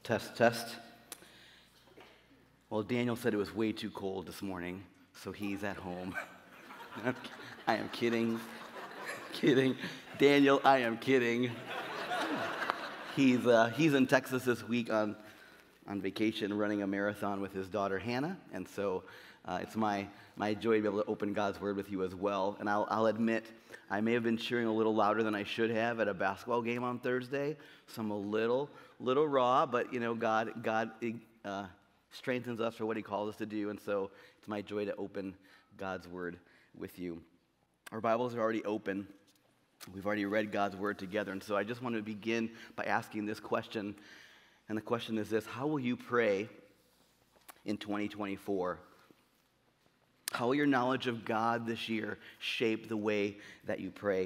Test, test. Well, Daniel said it was way too cold this morning, so he's at home. I am kidding. Kidding. Daniel, I am kidding. He's in Texas this week on vacation, running a marathon with his daughter Hannah, and so it's my joy to be able to open God's Word with you as well. And I'll admit, I may have been cheering a little louder than I should have at a basketball game on Thursday, so I'm a little raw, but you know, God strengthens us for what He calls us to do, and so it's my joy to open God's Word with you. Our Bibles are already open. We've already read God's Word together, and so I just want to begin by asking this question, and the question is this: how will you pray in 2024? How will your knowledge of God this year shape the way that you pray?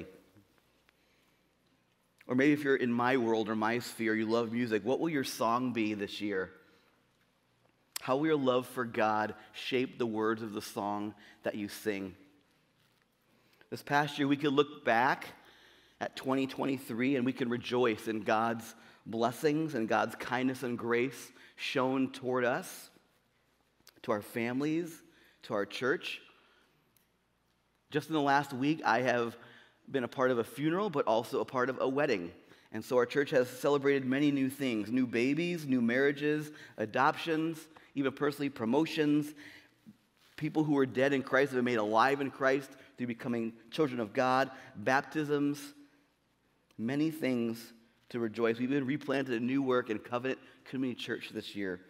Or maybe if you're in my world or my sphere, you love music, what will your song be this year? How will your love for God shape the words of the song that you sing? This past year, we could look back at 2023 and we can rejoice in God's blessings and God's kindness and grace shown toward us, to our families, to our church. Just in the last week, I have been a part of a funeral, but also a part of a wedding. And so our church has celebrated many new things: new babies, new marriages, adoptions, even personally promotions, people who were dead in Christ have been made alive in Christ through becoming children of God, baptisms, many things to rejoice. We've been replanted a new work in Covenant Community Church this year.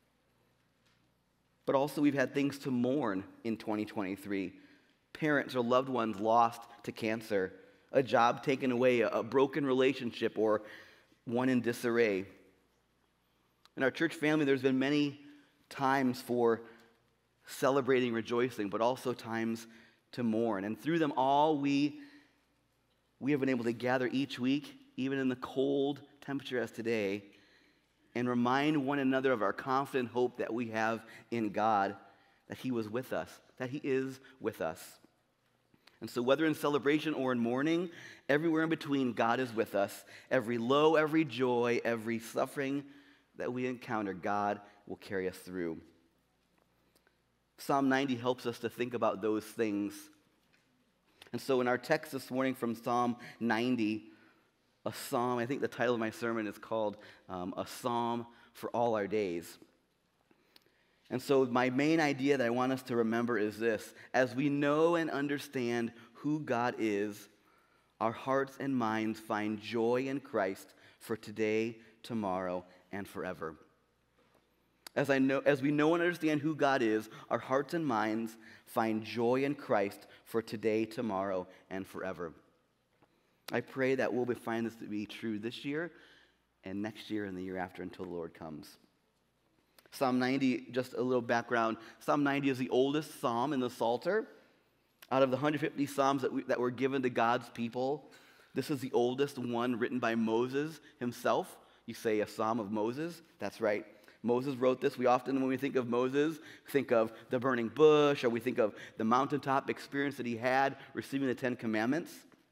But also we've had things to mourn in 2023. Parents or loved ones lost to cancer, a job taken away, a broken relationship, or one in disarray. In our church family, there's been many times for celebrating, rejoicing, but also times to mourn. And through them all, we have been able to gather each week, even in the cold temperature as today, and remind one another of our confident hope that we have in God, that He was with us, that He is with us. And so whether in celebration or in mourning, everywhere in between, God is with us. Every low, every joy, every suffering that we encounter, God will carry us through. Psalm 90 helps us to think about those things. And so in our text this morning from Psalm 90, a psalm, I think the title of my sermon is called A Psalm for All Our Days. And so my main idea that I want us to remember is this: as we know and understand who God is, our hearts and minds find joy in Christ for today, tomorrow, and forever. As we know and understand who God is, our hearts and minds find joy in Christ for today, tomorrow, and forever. I pray that we'll find this to be true this year and next year and the year after until the Lord comes. Psalm 90, just a little background. Psalm 90 is the oldest psalm in the Psalter. Out of the 150 psalms that were given to God's people, this is the oldest one written by Moses himself. You say a psalm of Moses? That's right. Moses wrote this. We often, when we think of Moses, think of the burning bush, or we think of the mountaintop experience that he had receiving the Ten Commandments.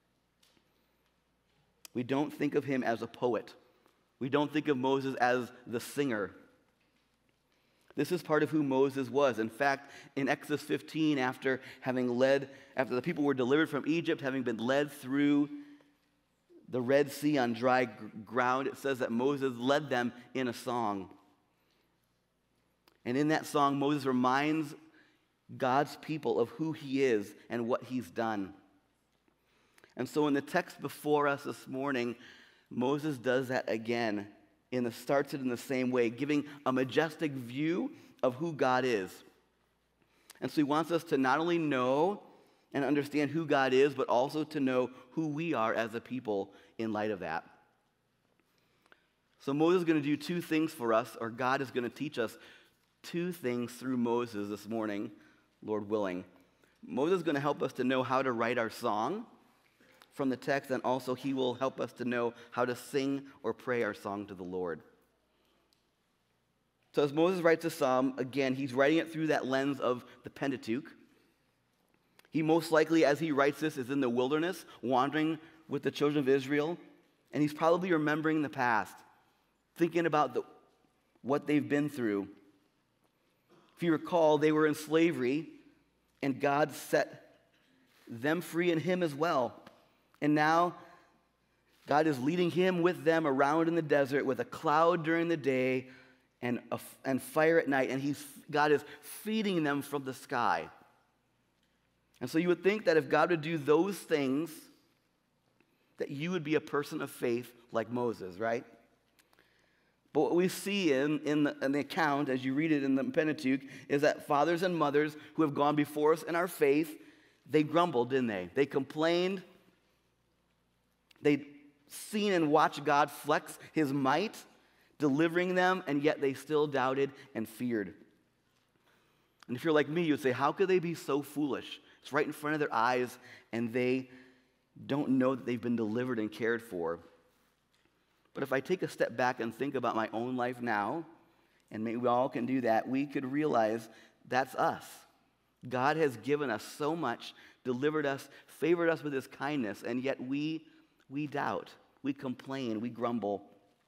We don't think of him as a poet. We don't think of Moses as the singer. This is part of who Moses was. In fact, in Exodus 15, after the people were delivered from Egypt, having been led through the Red Sea on dry ground, it says that Moses led them in a song. And in that song, Moses reminds God's people of who He is and what He's done. And so in the text before us this morning, Moses does that again. Starts it in the same way, giving a majestic view of who God is. And so he wants us to not only know and understand who God is, but also to know who we are as a people in light of that. So Moses is going to do two things for us, or God is going to teach us two things through Moses this morning, Lord willing. Moses is going to help us to know how to write our song from the text, and also he will help us to know how to sing or pray our song to the Lord. So as Moses writes a psalm, again, he's writing it through that lens of the Pentateuch. He most likely, as he writes this, is in the wilderness, wandering with the children of Israel, and he's probably remembering the past, thinking about what they've been through. If you recall, they were in slavery, and God set them free and him as well. And now God is leading him with them around in the desert with a cloud during the day and fire at night, and God is feeding them from the sky. And so you would think that if God would do those things, that you would be a person of faith like Moses, right? But what we see in the account, as you read it in the Pentateuch, is that fathers and mothers who have gone before us in our faith, they grumbled, didn't they? They complained. They'd seen and watched God flex his might, delivering them, and yet they still doubted and feared. And if you're like me, you would say, how could they be so foolish? It's right in front of their eyes, and they don't know that they've been delivered and cared for. But if I take a step back and think about my own life now, and maybe we all can do that, we could realize that's us. God has given us so much, delivered us, favored us with his kindness, and yet we doubt, we complain, we grumble.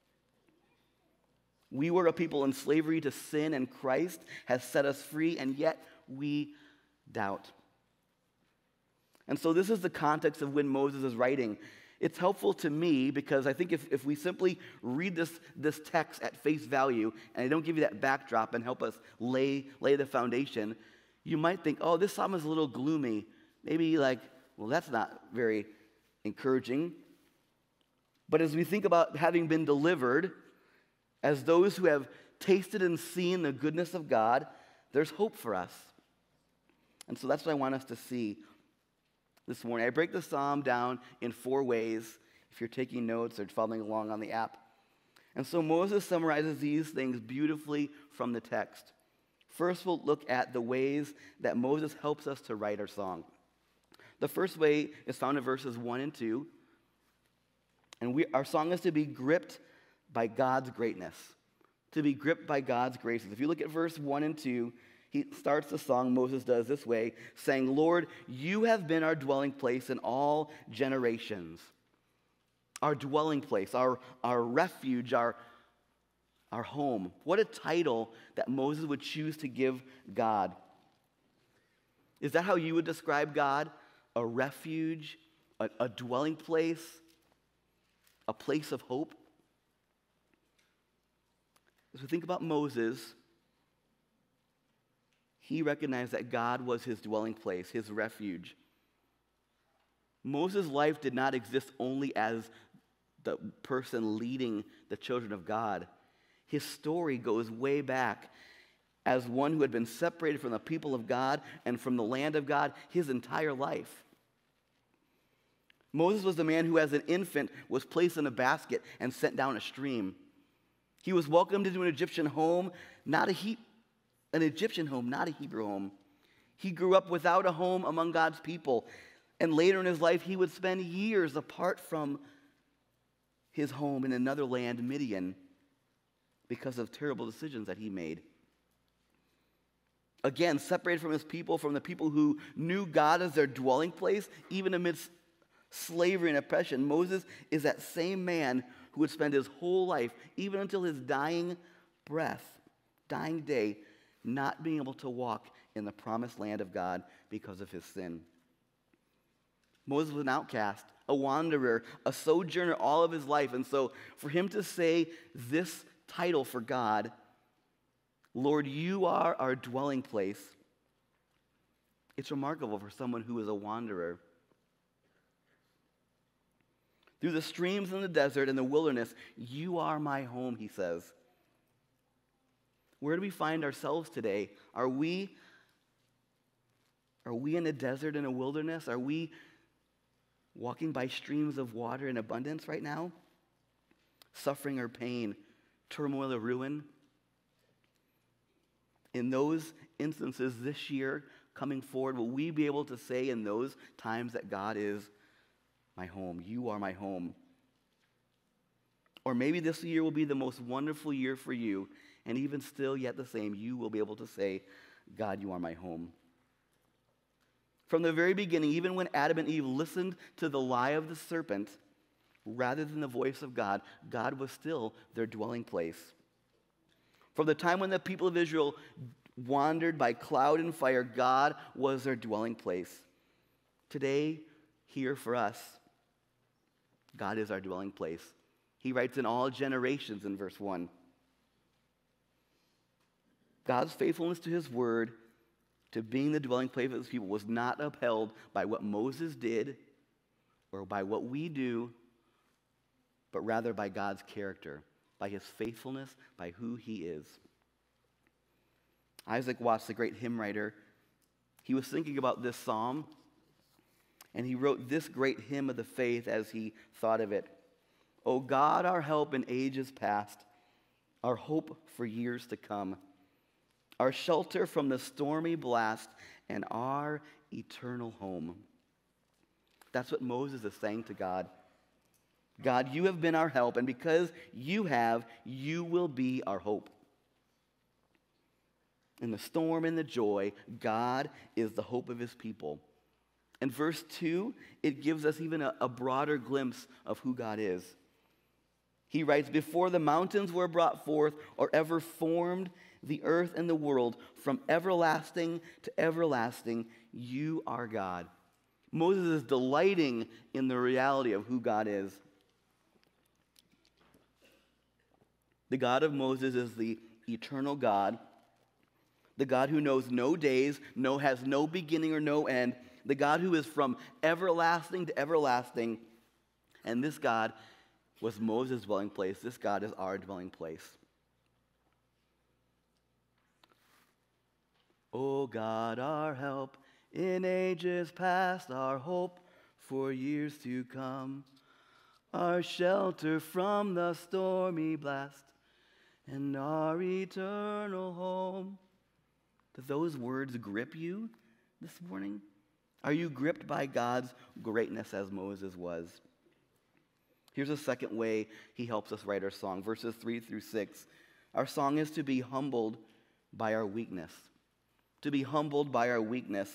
We were a people in slavery to sin, and Christ has set us free, and yet we doubt. And so this is the context of when Moses is writing. It's helpful to me because I think if we simply read this text at face value, and I don't give you that backdrop and help us lay the foundation, you might think, oh, this psalm is a little gloomy. Maybe like, well, that's not very encouraging. But as we think about having been delivered, as those who have tasted and seen the goodness of God, there's hope for us. And so that's what I want us to see this morning. I break the psalm down in 4 ways, if you're taking notes or following along on the app. And so Moses summarizes these things beautifully from the text. First, we'll look at the ways that Moses helps us to write our song. The first way is found in verses 1 and 2. And our song is to be gripped by God's greatness. To be gripped by God's graces. If you look at verse 1 and 2, he starts the song, Moses does, this way, saying, Lord, you have been our dwelling place in all generations. Our dwelling place, our refuge, our home. What a title that Moses would choose to give God. Is that how you would describe God? A refuge, a dwelling place, a place of hope? As we think about Moses, he recognized that God was his dwelling place, his refuge. Moses' life did not exist only as the person leading the children of God. His story goes way back as one who had been separated from the people of God and from the land of God his entire life. Moses was the man who, as an infant, was placed in a basket and sent down a stream. He was welcomed into an Egyptian home, not a Hebrew home. He grew up without a home among God's people. And later in his life, he would spend years apart from his home in another land, Midian, because of terrible decisions that he made. Again, separated from his people, from the people who knew God as their dwelling place, even amidst slavery and oppression, Moses is that same man who would spend his whole life, even until his dying day, not being able to walk in the promised land of God because of his sin. Moses was an outcast, a wanderer, a sojourner all of his life. And so for him to say this title for God, Lord, you are our dwelling place, it's remarkable for someone who is a wanderer. Through the streams and the desert and the wilderness, you are my home, he says. Where do we find ourselves today? Are we in a desert and a wilderness? Are we walking by streams of water in abundance right now? Suffering or pain, turmoil or ruin? In those instances this year coming forward, will we be able to say in those times that God is my home? You are my home. Or maybe this year will be the most wonderful year for you, and even still yet the same, you will be able to say, God, you are my home. From the very beginning, even when Adam and Eve listened to the lie of the serpent, rather than the voice of God, God was still their dwelling place. From the time when the people of Israel wandered by cloud and fire, God was their dwelling place. Today, here for us, God is our dwelling place. He writes in all generations in verse 1. God's faithfulness to his word, to being the dwelling place of his people, was not upheld by what Moses did or by what we do, but rather by God's character, by his faithfulness, by who he is. Isaac Watts, the great hymn writer, he was thinking about this psalm, and he wrote this great hymn of the faith as he thought of it. O God, our help in ages past, our hope for years to come, our shelter from the stormy blast, and our eternal home. That's what Moses is saying to God. God, you have been our help, and because you have, you will be our hope. In the storm and the joy, God is the hope of his people. In verse 2, it gives us even a broader glimpse of who God is. He writes, before the mountains were brought forth or ever formed, the earth and the world, from everlasting to everlasting, you are God. Moses is delighting in the reality of who God is. The God of Moses is the eternal God, the God who knows no days, has no beginning or no end, the God who is from everlasting to everlasting. And this God was Moses' dwelling place. This God is our dwelling place. O God, our help in ages past, our hope for years to come, our shelter from the stormy blast, and our eternal home. Do those words grip you this morning? Are you gripped by God's greatness as Moses was? Here's a second way he helps us write our song. Verses 3 through 6. Our song is to be humbled by our weakness. To be humbled by our weakness.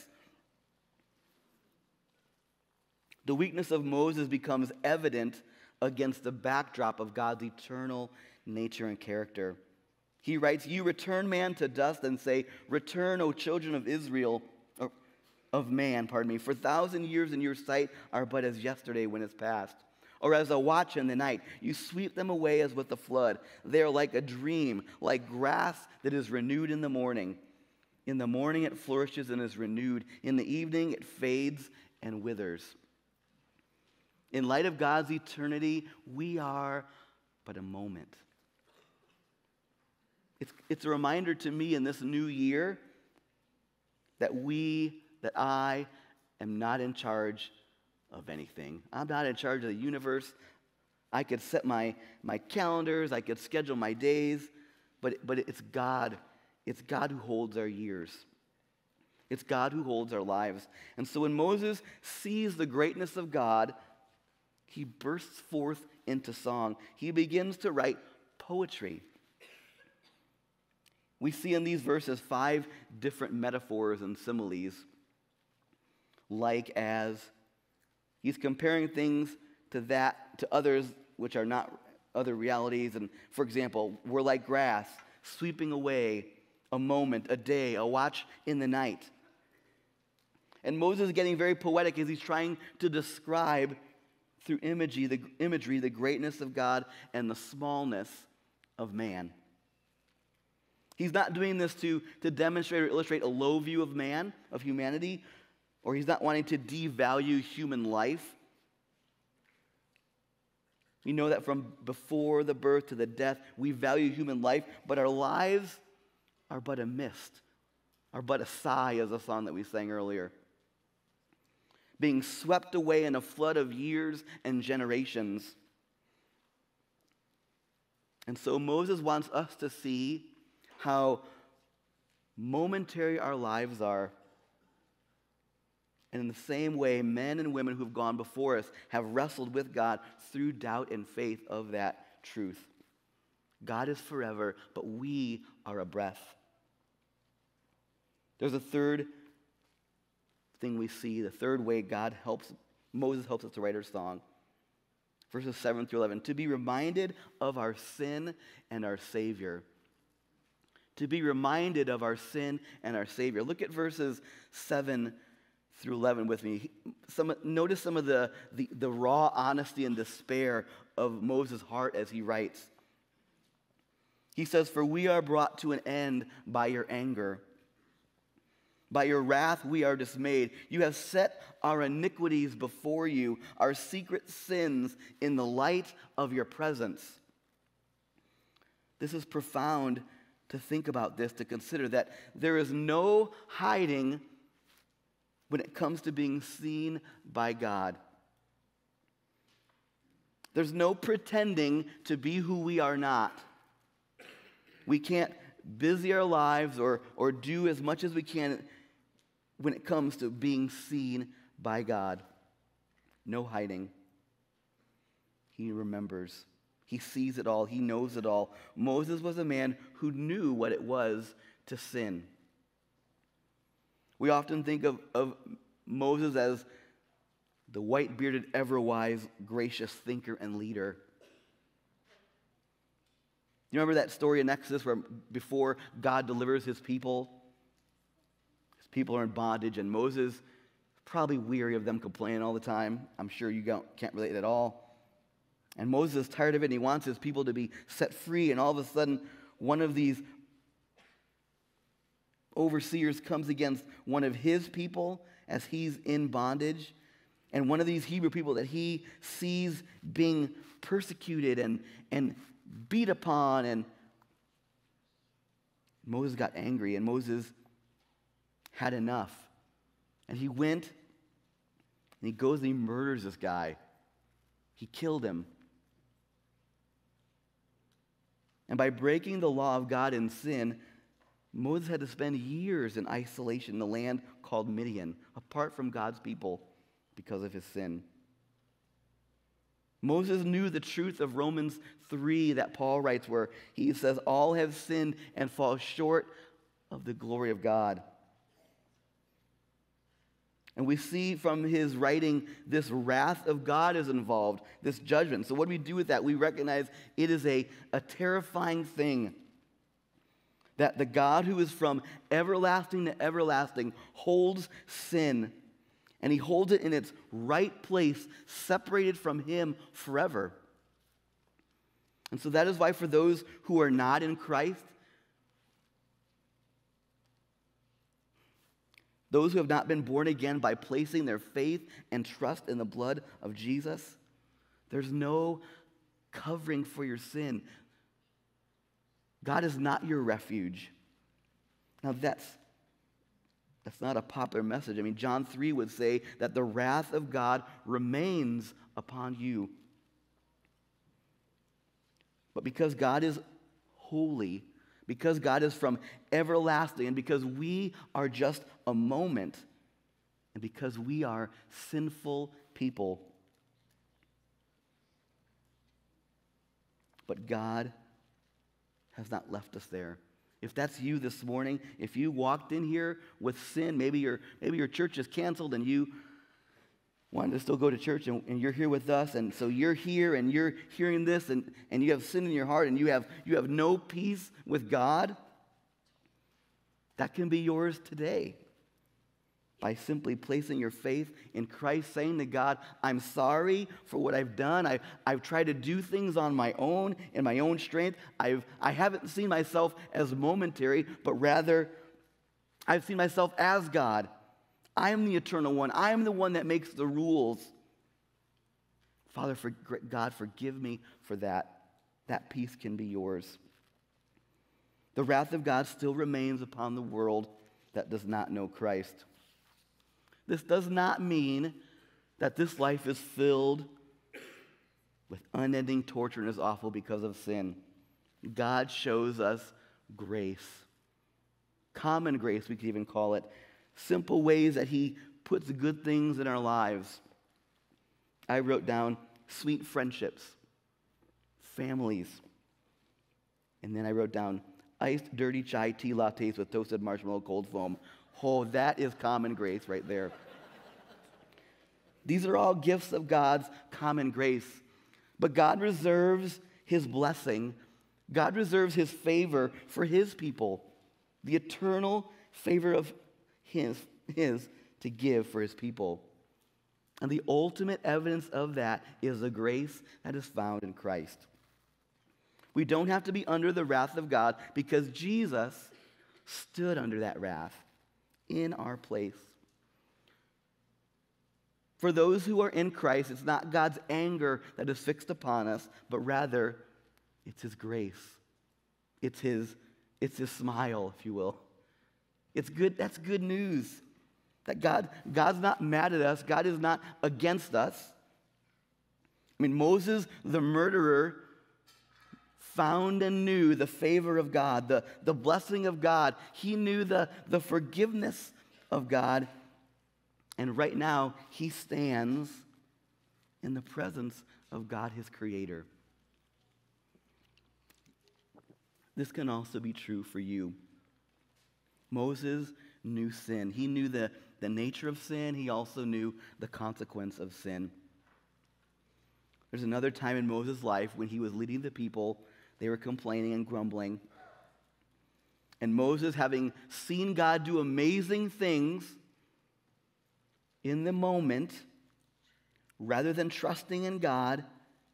The weakness of Moses becomes evident against the backdrop of God's eternal nature and character. He writes, you return man to dust and say, return, O children of Israel, of man, for 1,000 years in your sight are but as yesterday when it's past. Or as a watch in the night, you sweep them away as with a flood. They are like a dream, like grass that is renewed in the morning. In the morning it flourishes and is renewed. In the evening it fades and withers. In light of God's eternity, we are but a moment. It's a reminder to me in this new year that I am not in charge of anything. I'm not in charge of the universe. I could set my calendars, I could schedule my days, but it's God. It's God who holds our years. It's God who holds our lives. And so when Moses sees the greatness of God, he bursts forth into song. He begins to write poetry. We see in these verses 5 different metaphors and similes, like as he's comparing things to others which are not other realities. And for example, we're like grass, sweeping away a moment, a day, a watch in the night. And Moses is getting very poetic as he's trying to describe through imagery the greatness of God and the smallness of man. He's not doing this to demonstrate or illustrate a low view of man, of humanity, or he's not wanting to devalue human life. We know that from before the birth to the death, we value human life, but our lives are but a mist, are but a sigh, as a song that we sang earlier. Being swept away in a flood of years and generations. And so Moses wants us to see how momentary our lives are. And in the same way, men and women who've gone before us have wrestled with God through doubt and faith of that truth. God is forever, but we are a breath. There's a third thing we see, the third way Moses helps us to write our song. Verses 7 through 11, to be reminded of our sin and our Savior. to be reminded of our sin and our Savior. Look at verses 7 through 11 with me. Notice some of the raw honesty and despair of Moses' heart as he writes. He says, "For we are brought to an end by your anger. By your wrath we are dismayed. You have set our iniquities before you, our secret sins in the light of your presence." This is profound to think about this, to consider that there is no hiding when it comes to being seen by God. There's no pretending to be who we are not. We can't busy our lives or do as much as we can when it comes to being seen by God. No hiding. He remembers. He sees it all. He knows it all. Moses was a man who knew what it was to sin. We often think of Moses as the white-bearded, ever-wise, gracious thinker and leader. You remember that story in Exodus where before God delivers his people are in bondage, and Moses is probably weary of them complaining all the time. I'm sure you can't relate at all. And Moses is tired of it, and he wants his people to be set free, and all of a sudden, one of these overseers comes against one of his people as he's in bondage, and one of these Hebrew people that he sees being persecuted and beat upon, and Moses got angry, and Moses had enough. And he went, and he goes and he murders this guy. He killed him. And by breaking the law of God in sin, Moses had to spend years in isolation in the land called Midian, apart from God's people because of his sin. Moses knew the truth of Romans 3 that Paul writes, where he says, all have sinned and fall short of the glory of God. And we see from his writing, this wrath of God is involved, this judgment. So what do we do with that? We recognize it is a terrifying thing that the God who is from everlasting to everlasting holds sin, and he holds it in its right place, separated from him forever. And so that is why for those who are not in Christ, those who have not been born again by placing their faith and trust in the blood of Jesus, there's no covering for your sin. God is not your refuge. Now that's not a popular message. I mean, John 3 would say that the wrath of God remains upon you. But because God is holy, because God is from everlasting, and because we are just a moment, and because we are sinful people, but God has not left us there. If that's you this morning, if you walked in here with sin, maybe your church is canceled and you wanted to still go to church, and you're here with us, and so you're here and you're hearing this, and you have sin in your heart, and you have no peace with God, that can be yours today by simply placing your faith in Christ, saying to God, I'm sorry for what I've done. I've tried to do things on my own, in my own strength. I haven't seen myself as momentary, but rather I've seen myself as God. I am the eternal one. I am the one that makes the rules. Father, God, forgive me for that. That peace can be yours. The wrath of God still remains upon the world that does not know Christ. This does not mean that this life is filled with unending torture and is awful because of sin. God shows us grace. Common grace, we could even call it. Simple ways that he puts good things in our lives. I wrote down sweet friendships, families, and then I wrote down iced dirty chai tea lattes with toasted marshmallow cold foam. Oh, that is common grace right there. These are all gifts of God's common grace. But God reserves his blessing God reserves his favor for his people, the eternal favor of his to give for his people. And the ultimate evidence of that is the grace that is found in Christ. We don't have to be under the wrath of God because Jesus stood under that wrath in our place. For those who are in Christ, it's not God's anger that is fixed upon us, but rather it's his grace. It's his smile, if you will. It's good. That's good news. That God's not mad at us. God is not against us. I mean, Moses, the murderer, found and knew the favor of God, the blessing of God. He knew the forgiveness of God. And right now, he stands in the presence of God, his creator. This can also be true for you. Moses knew sin. He knew the nature of sin. He also knew the consequence of sin. There's another time in Moses' life when he was leading the people. They were complaining and grumbling. And Moses, having seen God do amazing things in the moment, rather than trusting in God,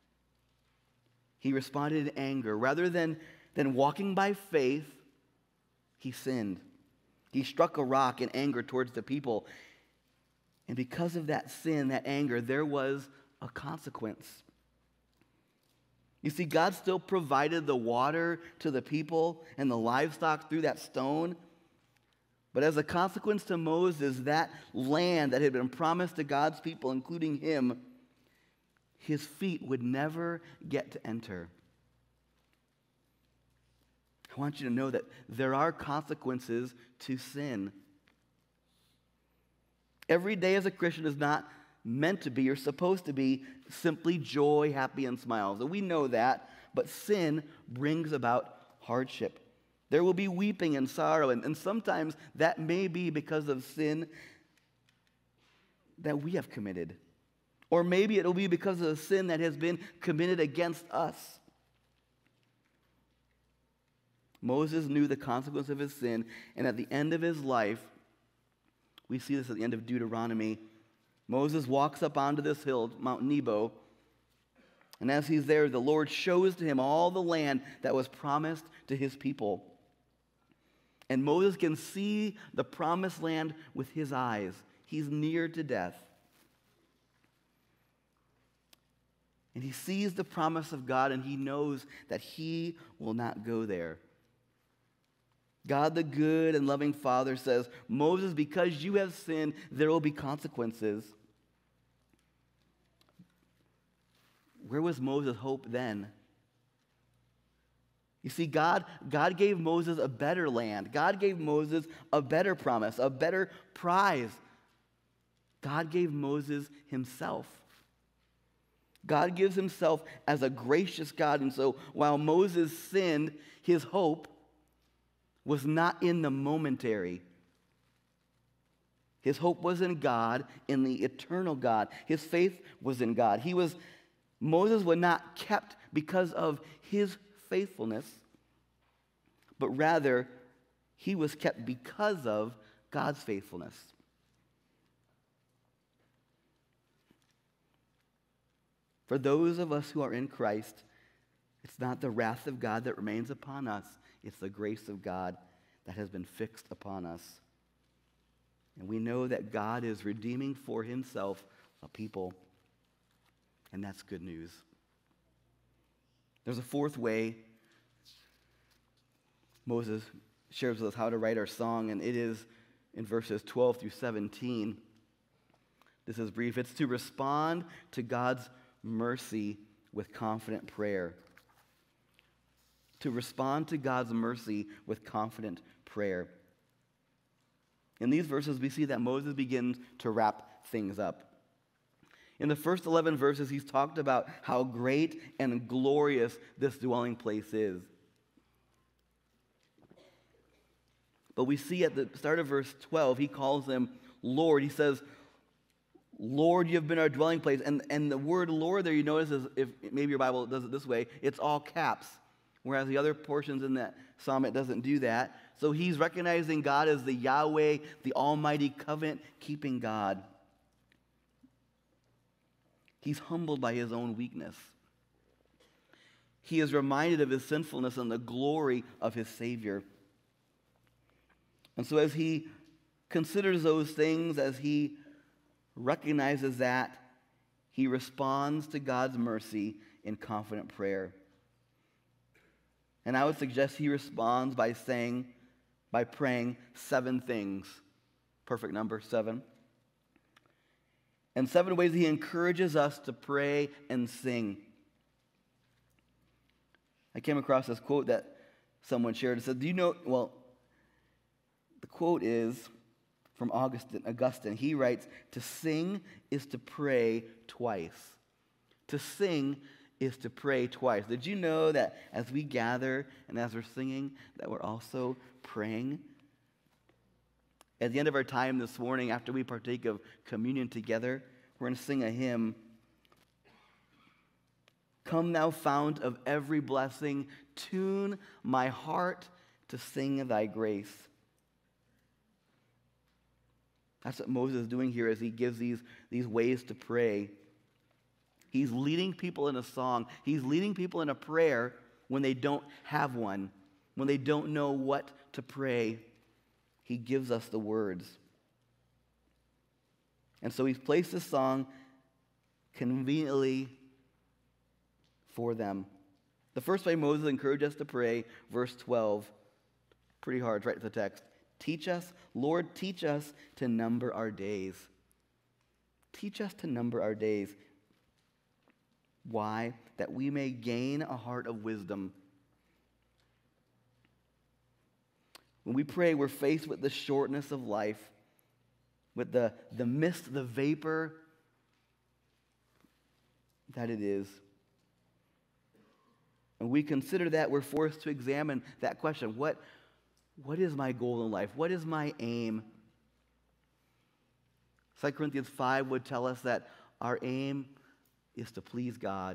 he responded in anger. Rather than walking by faith, he sinned. He struck a rock in anger towards the people. And because of that sin, that anger, there was a consequence. You see, God still provided the water to the people and the livestock through that stone. But as a consequence to Moses, that land that had been promised to God's people, including him, his feet would never get to enter. I want you to know that there are consequences to sin. Every day as a Christian is not meant to be or supposed to be simply joy, happy, and smiles. And we know that, but sin brings about hardship. There will be weeping and sorrow, and sometimes that may be because of sin that we have committed. Or maybe it'll be because of sin that has been committed against us. Moses knew the consequence of his sin, and at the end of his life, we see this at the end of Deuteronomy, Moses walks up onto this hill, Mount Nebo, and as he's there, the Lord shows to him all the land that was promised to his people. And Moses can see the promised land with his eyes. He's near to death. And he sees the promise of God, and he knows that he will not go there. God, the good and loving Father, says, Moses, because you have sinned, there will be consequences. Where was Moses' hope then? You see, God gave Moses a better land. God gave Moses a better promise, a better prize. God gave Moses himself. God gives himself as a gracious God. And so while Moses sinned, his hope was not in the momentary. His hope was in God, in the eternal God. His faith was in God. Moses was not kept because of his faithfulness, but rather he was kept because of God's faithfulness. For those of us who are in Christ, it's not the wrath of God that remains upon us. It's the grace of God that has been fixed upon us. And we know that God is redeeming for himself a people. And that's good news. There's a fourth way Moses shares with us how to write our song, and it is in verses 12 through 17. This is brief. It's to respond to God's mercy with confident prayer. To respond to God's mercy with confident prayer. In these verses, we see that Moses begins to wrap things up. In the first 11 verses, he's talked about how great and glorious this dwelling place is. But we see at the start of verse 12, he calls him Lord. He says, Lord, you have been our dwelling place. And the word Lord there, you notice, is, if maybe your Bible does it this way, it's all caps. Whereas the other portions in that psalm, it doesn't do that. So he's recognizing God as the Yahweh, the Almighty covenant-keeping God. He's humbled by his own weakness. He is reminded of his sinfulness and the glory of his Savior. And so as he considers those things, as he recognizes that, he responds to God's mercy in confident prayer. And I would suggest he responds by praying 7 things. Perfect number, 7. And 7 ways he encourages us to pray and sing. I came across this quote that someone shared. It said, the quote is from Augustine. He writes, "To sing is to pray twice." To sing is to pray twice. Did you know that as we gather and as we're singing, that we're also praying? At the end of our time this morning, after we partake of communion together, we're going to sing a hymn. "Come thou fount of every blessing, tune my heart to sing thy grace." That's what Moses is doing here as he gives these ways to pray. He's leading people in a song. He's leading people in a prayer when they don't have one, when they don't know what to pray. He gives us the words. And so he's placed this song conveniently for them. The first way Moses encouraged us to pray, verse 12, pretty hard, right to the text. Lord, teach us to number our days. Teach us to number our days. Why? That we may gain a heart of wisdom. When we pray, we're faced with the shortness of life, with the mist, the vapor that it is. And we consider that, we're forced to examine that question. What is my goal in life? What is my aim? 2 Corinthians 5 would tell us that our aim is to please God.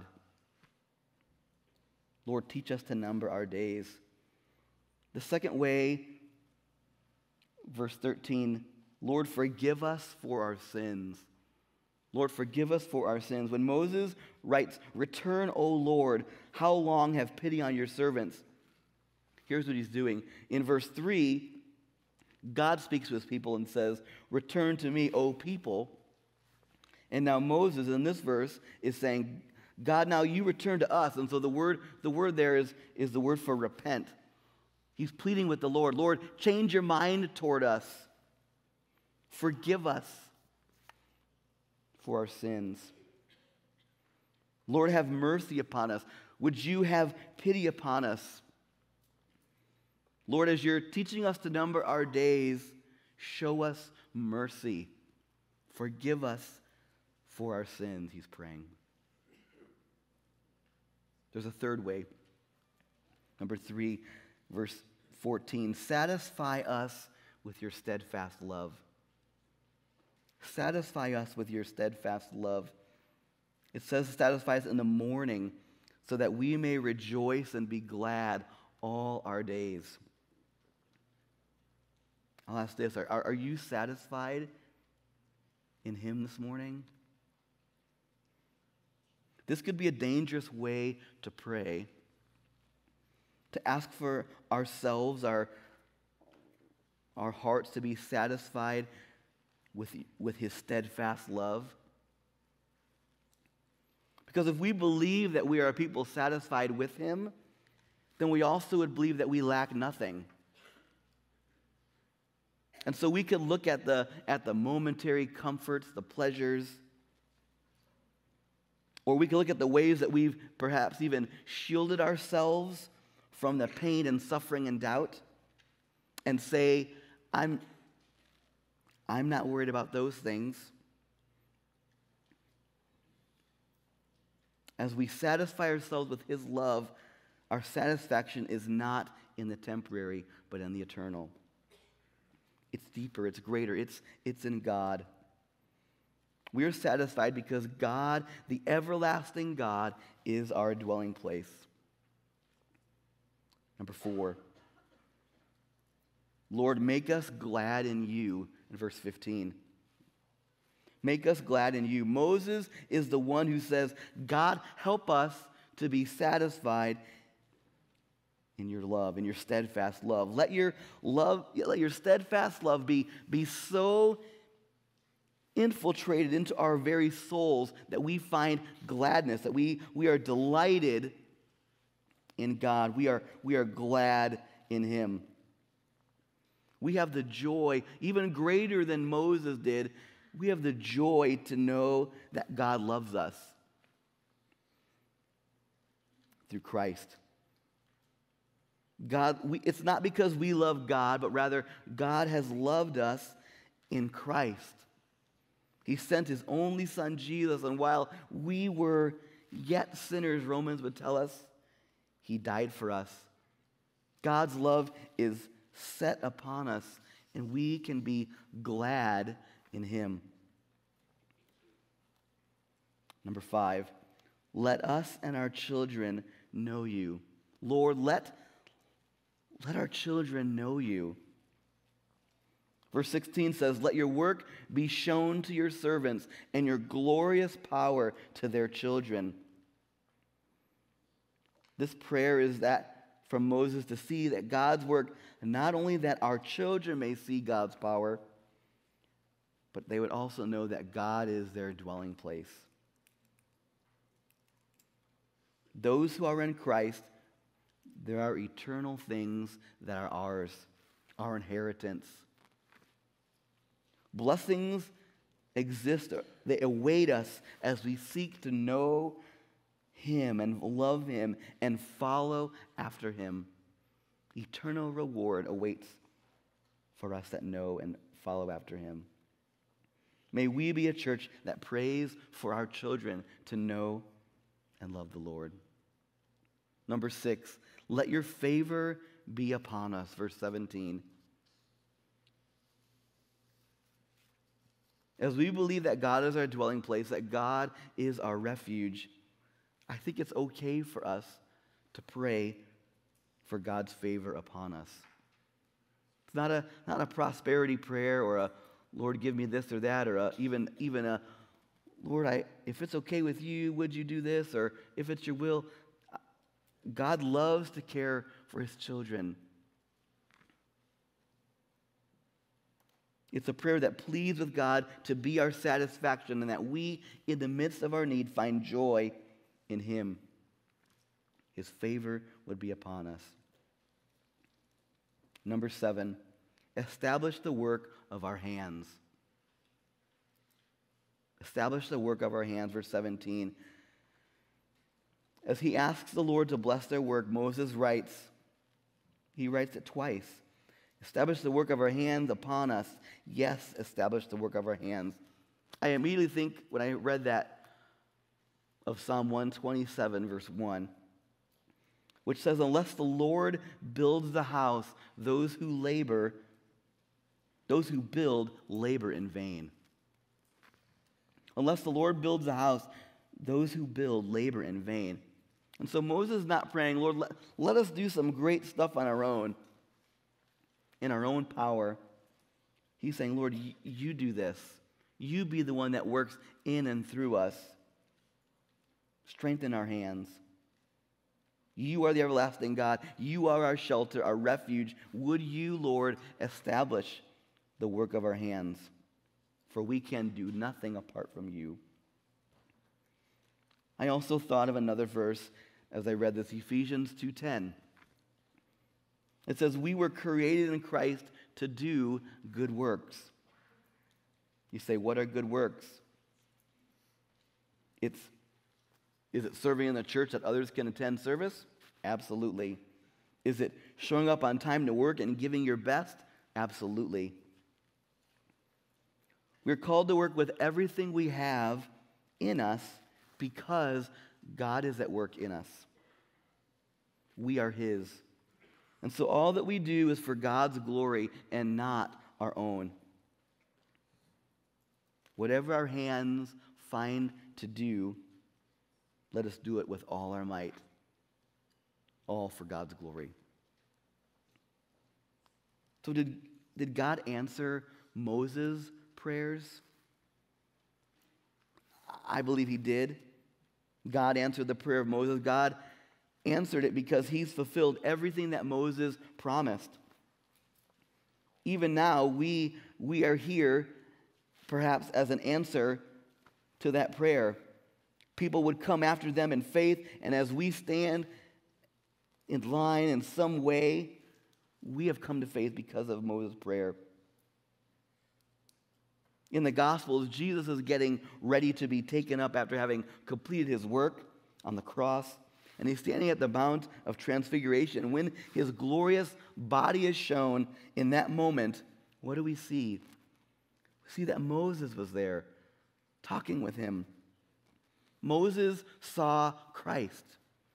Lord, teach us to number our days. The second way, verse 13, Lord, forgive us for our sins. Lord, forgive us for our sins. When Moses writes, "Return, O Lord, how long have pity on your servants?" Here's what he's doing. In verse 3, God speaks to his people and says, "Return to me, O people." And now Moses, in this verse, is saying, "God, now you return to us." And so the word there is the word for repent. He's pleading with the Lord, "Lord, change your mind toward us. Forgive us for our sins. Lord, have mercy upon us. Would you have pity upon us? Lord, as you're teaching us to number our days, show us mercy. Forgive us for our sins," he's praying. There's a third way. Number 3, verse 14. Satisfy us with your steadfast love. Satisfy us with your steadfast love. It says satisfy us in the morning so that we may rejoice and be glad all our days. I'll ask this, are you satisfied in him this morning? This could be a dangerous way to pray, to ask for ourselves, our hearts to be satisfied with his steadfast love. Because if we believe that we are a people satisfied with him, then we also would believe that we lack nothing. And so we could look at the momentary comforts, the pleasures, or we could look at the ways that we've perhaps even shielded ourselves from the pain and suffering and doubt and say, I'm not worried about those things. As we satisfy ourselves with his love, our satisfaction is not in the temporary, but in the eternal. It's deeper, it's greater, it's in God. We are satisfied because God, the everlasting God, is our dwelling place. Number 4, Lord, make us glad in you, in verse 15. Make us glad in you. Moses is the one who says, God, help us to be satisfied in your love, in your steadfast love. Let your steadfast love be so infiltrated into our very souls that we find gladness, that we are delighted in God. We are glad in him. We have the joy, even greater than Moses did. We have the joy to know that God loves us through Christ. It's not because we love God, but rather God has loved us in Christ. He sent his only son, Jesus, and while we were yet sinners, Romans would tell us, he died for us. God's love is set upon us, and we can be glad in him. Number 5, let us and our children know you. Lord, let our children know you. Verse 16 says, let your work be shown to your servants and your glorious power to their children. This prayer is that from Moses to see that God's work, not only that our children may see God's power, but they would also know that God is their dwelling place. Those who are in Christ, there are eternal things that are ours, our inheritance. Blessings exist, they await us as we seek to know him and love him and follow after him. Eternal reward awaits for us that know and follow after him. May we be a church that prays for our children to know and love the Lord. Number 6, let your favor be upon us. Verse 17. As we believe that God is our dwelling place, that God is our refuge, I think it's okay for us to pray for God's favor upon us. It's not a prosperity prayer or a Lord, give me this or that, or even a Lord, if it's okay with you, would you do this? Or if it's your will. God loves to care for his children. It's a prayer that pleads with God to be our satisfaction and that we, in the midst of our need, find joy in him. His favor would be upon us. Number 7, establish the work of our hands. Establish the work of our hands, verse 17. As he asks the Lord to bless their work, Moses writes it twice. Establish the work of our hands upon us. Yes, establish the work of our hands. I immediately think, when I read that, of Psalm 127, verse 1, which says, unless the Lord builds the house, those who build labor in vain. Unless the Lord builds the house, those who build labor in vain. And so Moses is not praying, Lord, let us do some great stuff on our own, in our own power. He's saying, Lord, you do this. You be the one that works in and through us. Strengthen our hands. You are the everlasting God. You are our shelter, our refuge. Would you, Lord, establish the work of our hands? For we can do nothing apart from you. I also thought of another verse as I read this, Ephesians 2:10. It says, we were created in Christ to do good works. You say, what are good works? Is it serving in the church that others can attend service? Absolutely. Is it showing up on time to work and giving your best? Absolutely. We're called to work with everything we have in us because God is at work in us. We are his. And so all that we do is for God's glory and not our own. Whatever our hands find to do, let us do it with all our might, all for God's glory. So did God answer Moses' prayers? I believe he did. God answered the prayer of Moses. God answered it because he's fulfilled everything that Moses promised. Even now, we are here perhaps as an answer to that prayer. People would come after them in faith, and as we stand in line in some way, we have come to faith because of Moses' prayer. In the Gospels, Jesus is getting ready to be taken up after having completed his work on the cross. And he's standing at the Mount of Transfiguration. When his glorious body is shown in that moment, what do we see? We see that Moses was there talking with him. Moses saw Christ.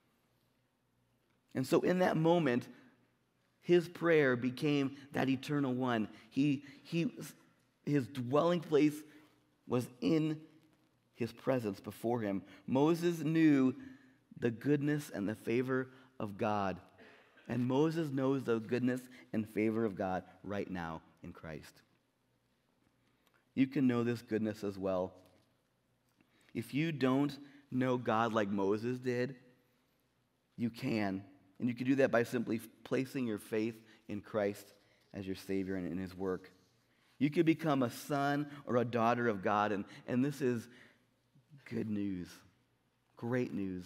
And so in that moment, his prayer became that eternal one. His dwelling place was in his presence before him. Moses knew the goodness and the favor of God. And Moses knows the goodness and favor of God right now in Christ. You can know this goodness as well. If you don't know God like Moses did, you can. And you can do that by simply placing your faith in Christ as your Savior and in his work. You could become a son or a daughter of God, and this is good news, great news.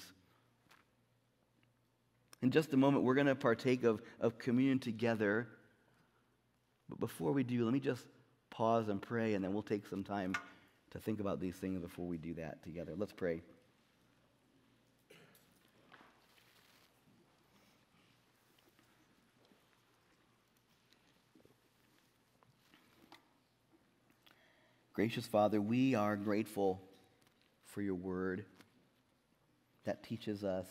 In just a moment, we're going to partake of communion together. But before we do, let me just pause and pray, and then we'll take some time to think about these things before we do that together. Let's pray. Gracious Father, we are grateful for your word that teaches us,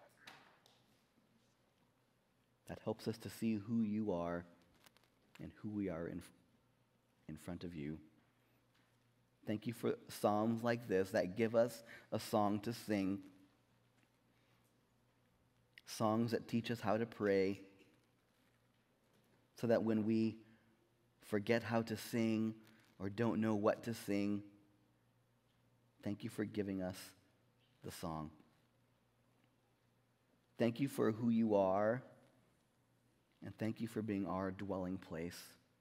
that helps us to see who you are and who we are in front of you. Thank you for psalms like this that give us a song to sing, songs that teach us how to pray, so that when we forget how to sing or don't know what to sing, thank you for giving us the song. Thank you for who you are, and thank you for being our dwelling place.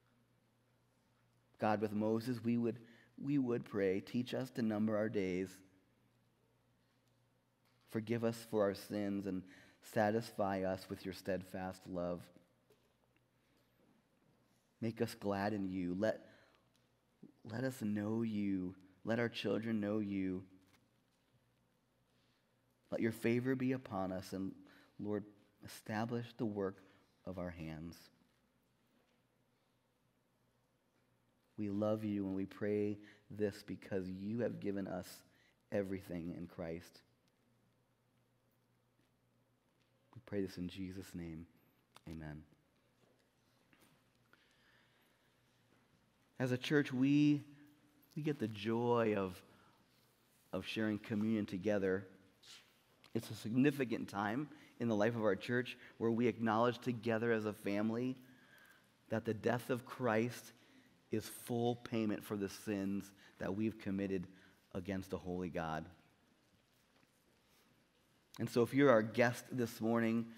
God, with Moses, we would pray, teach us to number our days. Forgive us for our sins and satisfy us with your steadfast love. Make us glad in you. Let us know you. Let our children know you. Let your favor be upon us, and Lord, establish the work of our hands. We love you, and we pray this because you have given us everything in Christ. We pray this in Jesus' name. Amen. As a church, we get the joy of sharing communion together. It's a significant time in the life of our church where we acknowledge together as a family that the death of Christ is full payment for the sins that we've committed against a holy God. And so if you're our guest this morning,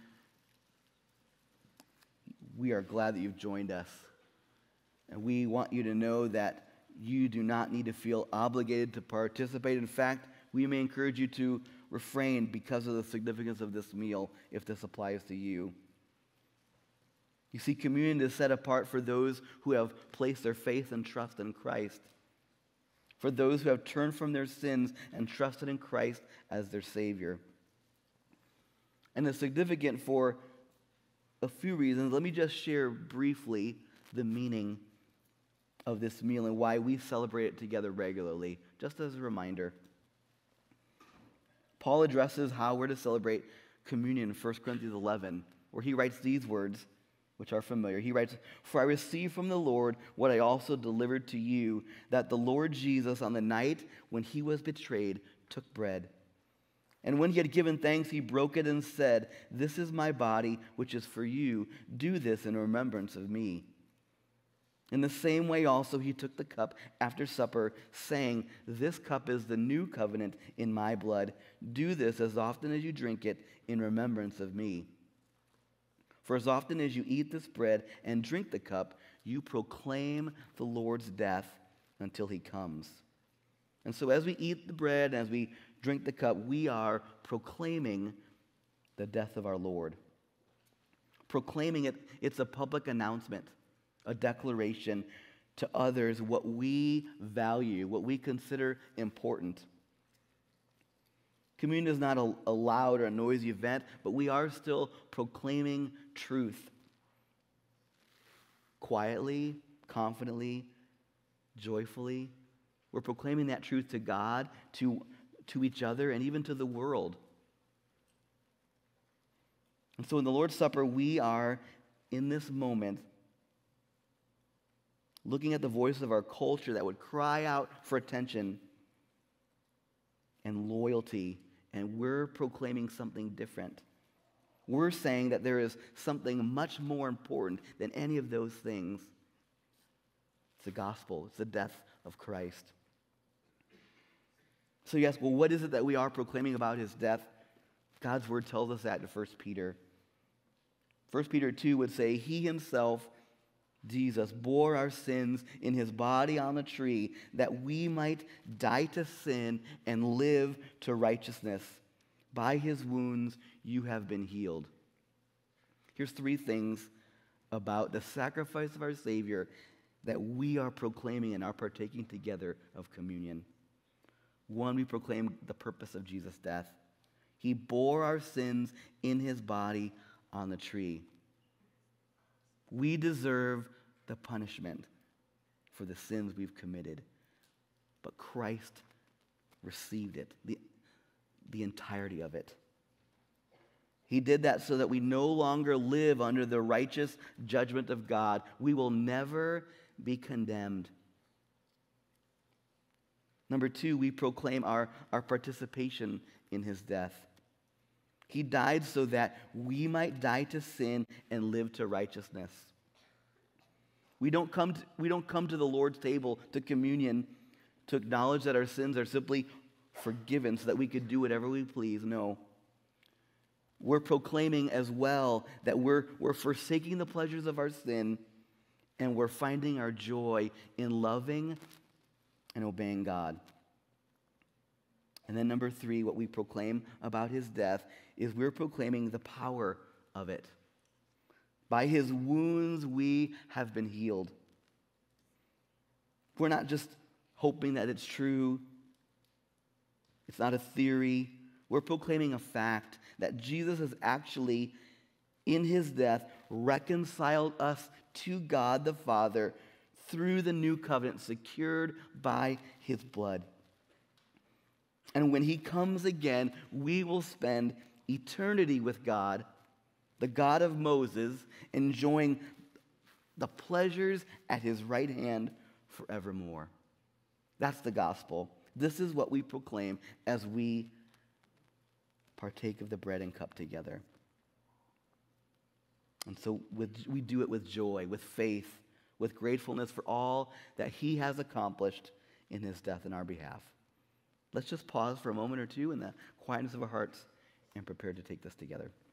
we are glad that you've joined us. And we want you to know that you do not need to feel obligated to participate. In fact, we may encourage you to refrain because of the significance of this meal if this applies to you. You see, communion is set apart for those who have placed their faith and trust in Christ, for those who have turned from their sins and trusted in Christ as their Savior. And it's significant for a few reasons. Let me just share briefly the meaning of this meal and why we celebrate it together regularly, just as a reminder. Paul addresses how we're to celebrate communion in 1 Corinthians 11, where he writes these words, which are familiar. He writes, "For I received from the Lord what I also delivered to you, that the Lord Jesus, on the night when he was betrayed, took bread. And when he had given thanks, he broke it and said, 'This is my body, which is for you. Do this in remembrance of me.' In the same way also he took the cup after supper, saying, "This cup is the new covenant in my blood. Do this as often as you drink it in remembrance of me. For as often as you eat this bread and drink the cup, you proclaim the Lord's death until he comes." And so as we eat the bread and as we drink the cup, we are proclaiming the death of our Lord. Proclaiming it, it's a public announcement, a declaration to others what we value, what we consider important. Communion is not a loud or a noisy event, but we are still proclaiming truth. Quietly, confidently, joyfully. We're proclaiming that truth to God, to each other, and even to the world. And so in the Lord's Supper, we are, in this moment, looking at the voice of our culture that would cry out for attention and loyalty, and we're proclaiming something different. We're saying that there is something much more important than any of those things. It's the gospel. It's the death of Christ. So you ask, well, what is it that we are proclaiming about his death? God's word tells us that in 1 Peter. 1 Peter 2 would say, he himself, Jesus, bore our sins in his body on the tree that we might die to sin and live to righteousness. By his wounds you have been healed. Here's three things about the sacrifice of our Savior that we are proclaiming and are partaking together of communion. One, we proclaim the purpose of Jesus' death. He bore our sins in his body on the tree. We deserve the punishment for the sins we've committed, but Christ received it, the entirety of it. He did that so that we no longer live under the righteous judgment of God. We will never be condemned. Number two, we proclaim our participation in his death. He died so that we might die to sin and live to righteousness. We don't come to the Lord's table, to communion, to acknowledge that our sins are simply forgiven so that we could do whatever we please. No. We're proclaiming as well that we're forsaking the pleasures of our sin and we're finding our joy in loving and obeying God. And then number three, what we proclaim about his death is we're proclaiming the power of it. By his wounds we have been healed. We're not just hoping that it's true. It's not a theory. We're proclaiming a fact that Jesus has actually, in his death, reconciled us to God the Father through the new covenant secured by his blood. And when he comes again, we will spend eternity with God, the God of Moses, enjoying the pleasures at his right hand forevermore. That's the gospel. This is what we proclaim as we partake of the bread and cup together. And so we do it with joy, with faith, with gratefulness for all that he has accomplished in his death in our behalf. Let's just pause for a moment or two in the quietness of our hearts and prepare to take this together.